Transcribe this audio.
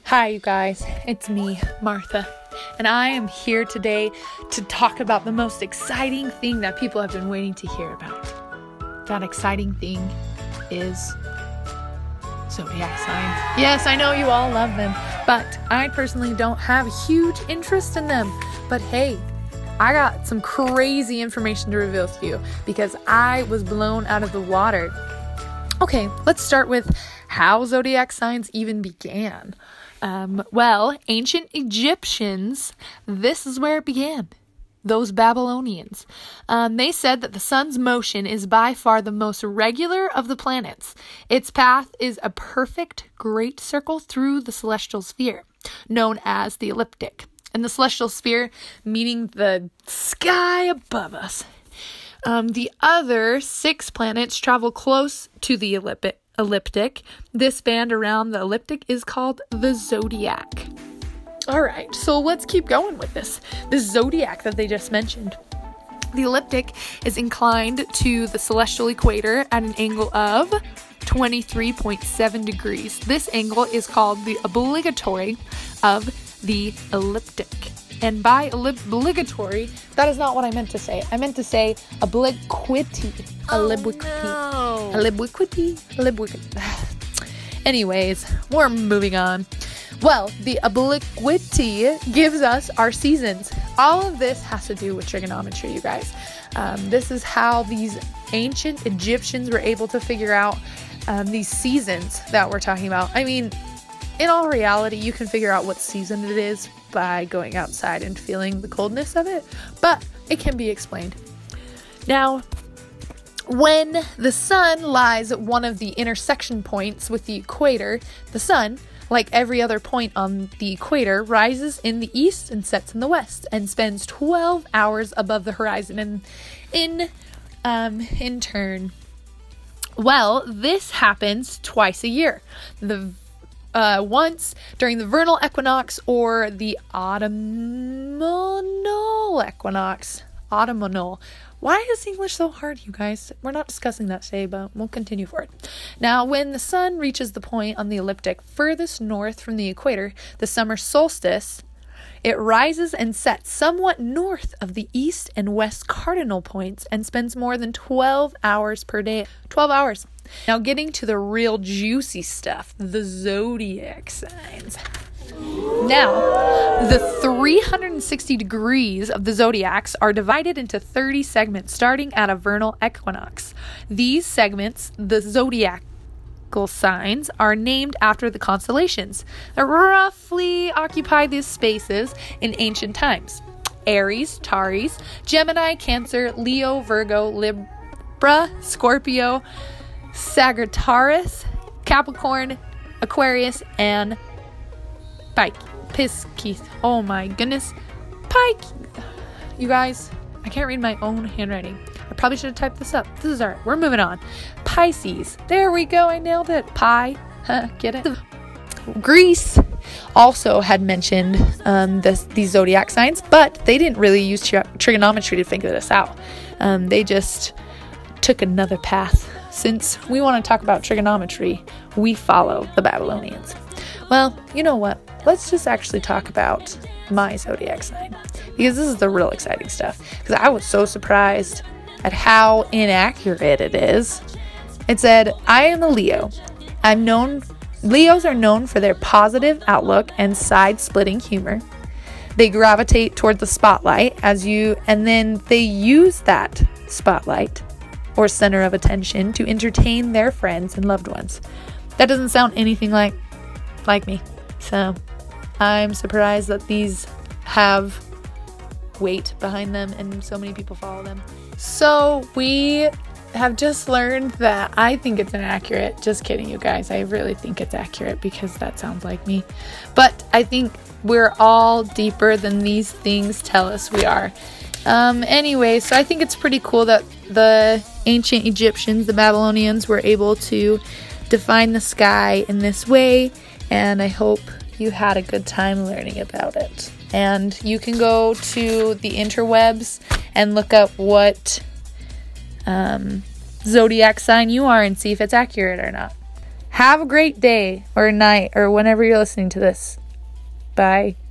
Hi, you guys. It's me, Martha, and I am here today to talk about the most exciting thing that people have been waiting to hear about. That exciting thing is zodiac signs. Yes, I know you all love them, but I personally don't have a huge interest in them. But hey, I got some crazy information to reveal to you because I was blown out of the water. Okay, let's start with how zodiac signs even began. Ancient Egyptians, this is where it began. Those Babylonians. They said that the sun's motion is by far the most regular of the planets. Its path is a perfect great circle through the celestial sphere, known as the ecliptic. And the celestial sphere, meaning the sky above us. The other 6 planets travel close to the ecliptic. This band around the ecliptic is called the zodiac. All right, so let's keep going with this. The zodiac that they just mentioned. The ecliptic is inclined to the celestial equator at an angle of 23.7 degrees. This angle is called the obligatory of the ecliptic. And by obligatory, that is not what I meant to say. I meant to say obliquity. Obliquity. Anyways, we're moving on. Well, the obliquity gives us our seasons. All of this has to do with trigonometry, you guys. This is how these ancient Egyptians were able to figure out these seasons that we're talking about. I mean, in all reality, you can figure out what season it is by going outside and feeling the coldness of it, but it can be explained. Now, when the sun lies at one of the intersection points with the equator, the sun, like every other point on the equator, rises in the east and sets in the west and spends 12 hours above the horizon. And in turn, well, this happens twice a year. Once during the vernal equinox or the autumnal equinox. Autumnal. Why is English so hard, you guys? We're not discussing that today, but we'll continue forward. Now, when the sun reaches the point on the ecliptic furthest north from the equator, the summer solstice, it rises and sets somewhat north of the east and west cardinal points and spends more than 12 hours per day. 12 hours. Now, getting to the real juicy stuff, the zodiac signs. Now, the 360 degrees of the zodiacs are divided into 30 segments starting at a vernal equinox. These segments, the zodiacal signs, are named after the constellations that roughly occupied these spaces in ancient times. Aries, Taurus, Gemini, Cancer, Leo, Virgo, Libra, Scorpio, Sagittarius, Capricorn, Aquarius, and Pisces. Oh my goodness. Pisces. You guys, I can't read my own handwriting. I probably should have typed this up. This is alright. We're moving on. Pisces. There we go. I nailed it. Get it? Greece also had mentioned these zodiac signs, but they didn't really use trigonometry to figure this out. They just took another path. Since we want to talk about trigonometry, we follow the Babylonians. Well, you know what? Let's just actually talk about my zodiac sign, because this is the real exciting stuff, because I was so surprised at how inaccurate it is. It said, I am a Leo. Leos are known for their positive outlook and side-splitting humor. They gravitate toward the spotlight and then they use that spotlight or center of attention to entertain their friends and loved ones. That doesn't sound anything like me. So I'm surprised that these have weight behind them and so many people follow them. So we have just learned that I think it's inaccurate. Just kidding, you guys. I really think it's accurate because that sounds like me. But I think we're all deeper than these things tell us we are. Anyway, so I think it's pretty cool that the ancient Egyptians, the Babylonians, were able to define the sky in this way, and I hope you had a good time learning about it. And you can go to the interwebs and look up what zodiac sign you are and see if it's accurate or not. Have a great day or night or whenever you're listening to this. Bye.